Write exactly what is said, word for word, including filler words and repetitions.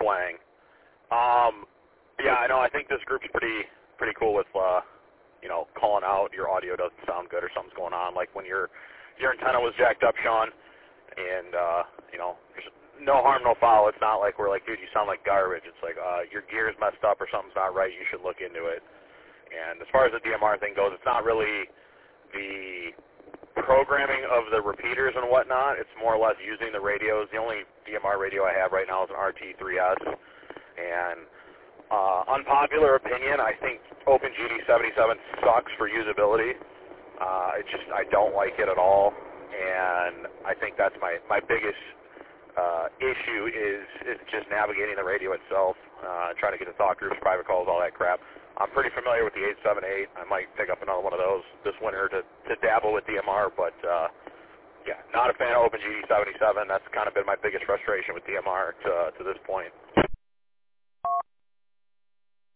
twang. Um, yeah, I know. I think this group's pretty pretty cool with, uh, you know, calling out your audio doesn't sound good or something's going on. Like when your your antenna was jacked up, Sean, and uh, you know, there's no harm, no foul. It's not like we're like, dude, you sound like garbage. It's like uh, your gear's messed up or something's not right. You should look into it. And as far as the D M R thing goes, it's not really the programming of the repeaters and whatnot. It's more or less using the radios. The only D M R radio I have right now is an R T three S. And uh, unpopular opinion, I think Open G D seventy-seven sucks for usability. Uh, it's just, I don't like it at all. And I think that's my, my biggest uh, issue is, is just navigating the radio itself, uh, trying to get to talk groups, private calls, all that crap. I'm pretty familiar with the eight seven eight. I might pick up another one of those this winter to, to dabble with D M R, but uh, yeah, not a fan of Open G D seventy-seven. That's kind of been my biggest frustration with D M R to, to this point.